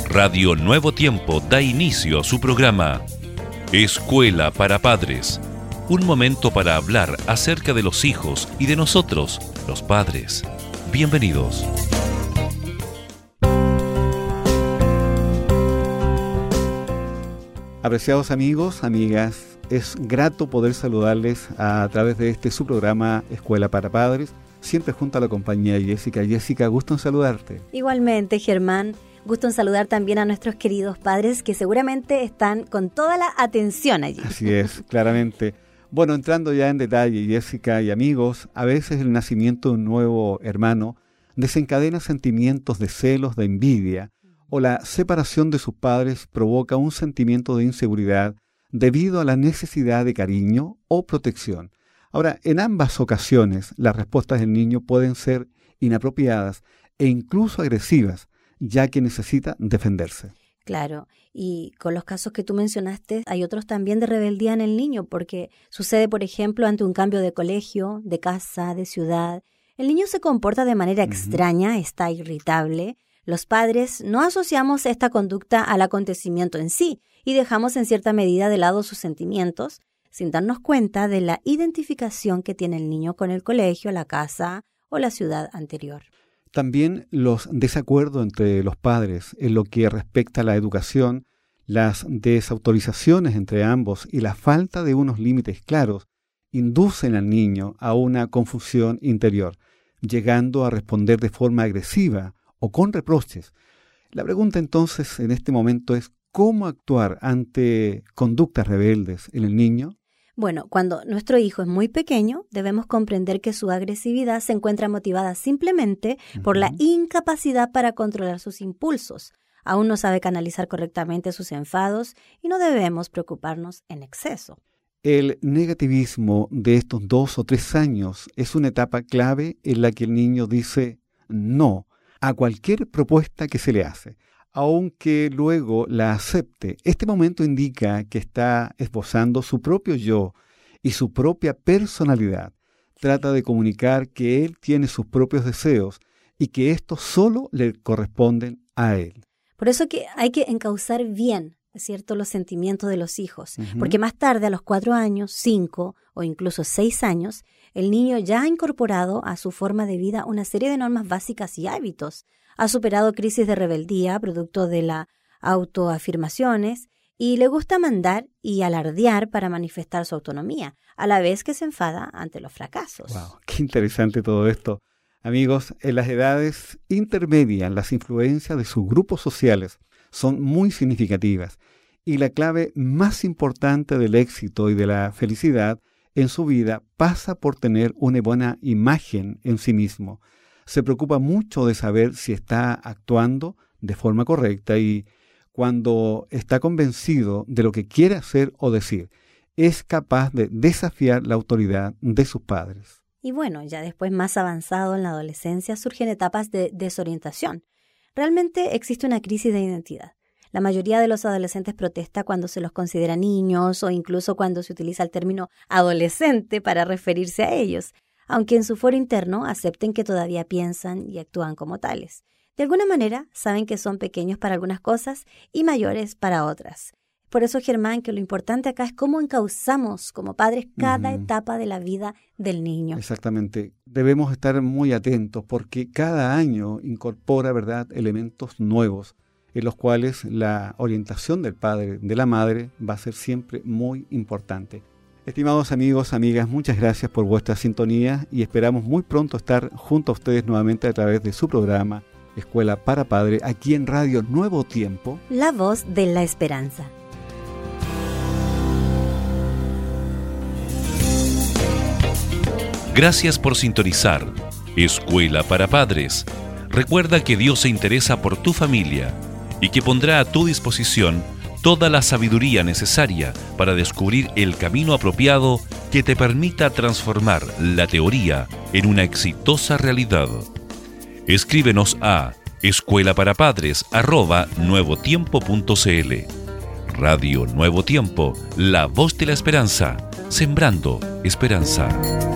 Radio Nuevo Tiempo da inicio a su programa Escuela para Padres. Un momento para hablar acerca de los hijos y de nosotros, los padres. Bienvenidos. Apreciados amigos, amigas, es grato poder saludarles a través de su programa Escuela para Padres, siempre junto a la compañía de Jessica. Jessica, gusto en saludarte. Igualmente, Germán. Gusto en saludar también a nuestros queridos padres que seguramente están con toda la atención allí. Así es, claramente. Bueno, entrando ya en detalle, Jessica y amigos, a veces el nacimiento de un nuevo hermano desencadena sentimientos de celos, de envidia, o la separación de sus padres provoca un sentimiento de inseguridad debido a la necesidad de cariño o protección. Ahora, en ambas ocasiones, las respuestas del niño pueden ser inapropiadas e incluso agresivas, ya que necesita defenderse. Claro, y con los casos que tú mencionaste, hay otros también de rebeldía en el niño, porque sucede, por ejemplo, ante un cambio de colegio, de casa, de ciudad. El niño se comporta de manera extraña, está irritable. Los padres no asociamos esta conducta al acontecimiento en sí y dejamos en cierta medida de lado sus sentimientos, sin darnos cuenta de la identificación que tiene el niño con el colegio, la casa o la ciudad anterior. También los desacuerdos entre los padres en lo que respecta a la educación, las desautorizaciones entre ambos y la falta de unos límites claros inducen al niño a una confusión interior, llegando a responder de forma agresiva o con reproches. La pregunta entonces en este momento es ¿cómo actuar ante conductas rebeldes en el niño? Bueno, cuando nuestro hijo es muy pequeño, debemos comprender que su agresividad se encuentra motivada simplemente por la incapacidad para controlar sus impulsos. Aún no sabe canalizar correctamente sus enfados y no debemos preocuparnos en exceso. El negativismo de estos 2 o 3 años es una etapa clave en la que el niño dice no a cualquier propuesta que se le hace, aunque luego la acepte. Este momento indica que está esbozando su propio yo y su propia personalidad. Trata de comunicar que él tiene sus propios deseos y que estos solo le corresponden a él. Por eso que hay que encauzar bien, ¿cierto?, los sentimientos de los hijos, porque más tarde, a los 4 años, 5 o incluso 6 años, el niño ya ha incorporado a su forma de vida una serie de normas básicas y hábitos. Ha superado crisis de rebeldía, producto de las autoafirmaciones, y le gusta mandar y alardear para manifestar su autonomía, a la vez que se enfada ante los fracasos. ¡Wow! ¡Qué interesante todo esto! Amigos, en las edades intermedias, las influencias de sus grupos sociales son muy significativas, y la clave más importante del éxito y de la felicidad en su vida pasa por tener una buena imagen en sí mismo. Se preocupa mucho de saber si está actuando de forma correcta y cuando está convencido de lo que quiere hacer o decir, es capaz de desafiar la autoridad de sus padres. Y bueno, ya después, más avanzado en la adolescencia, surgen etapas de desorientación. Realmente existe una crisis de identidad. La mayoría de los adolescentes protesta cuando se los considera niños o incluso cuando se utiliza el término adolescente para referirse a ellos, aunque en su foro interno acepten que todavía piensan y actúan como tales. De alguna manera saben que son pequeños para algunas cosas y mayores para otras. Por eso, Germán, que lo importante acá es cómo encauzamos como padres cada etapa de la vida del niño. Exactamente. Debemos estar muy atentos porque cada año incorpora, ¿verdad?, elementos nuevos en los cuales la orientación del padre, de la madre, va a ser siempre muy importante. Estimados amigos, amigas, muchas gracias por vuestra sintonía y esperamos muy pronto estar junto a ustedes nuevamente a través de su programa Escuela para Padre, aquí en Radio Nuevo Tiempo. La voz de la esperanza. Gracias por sintonizar Escuela para Padres. Recuerda que Dios se interesa por tu familia y que pondrá a tu disposición toda la sabiduría necesaria para descubrir el camino apropiado que te permita transformar la teoría en una exitosa realidad. Escríbenos a escuelaparapadres@nuevotiempo.cl. Radio Nuevo Tiempo, la voz de la esperanza, sembrando esperanza.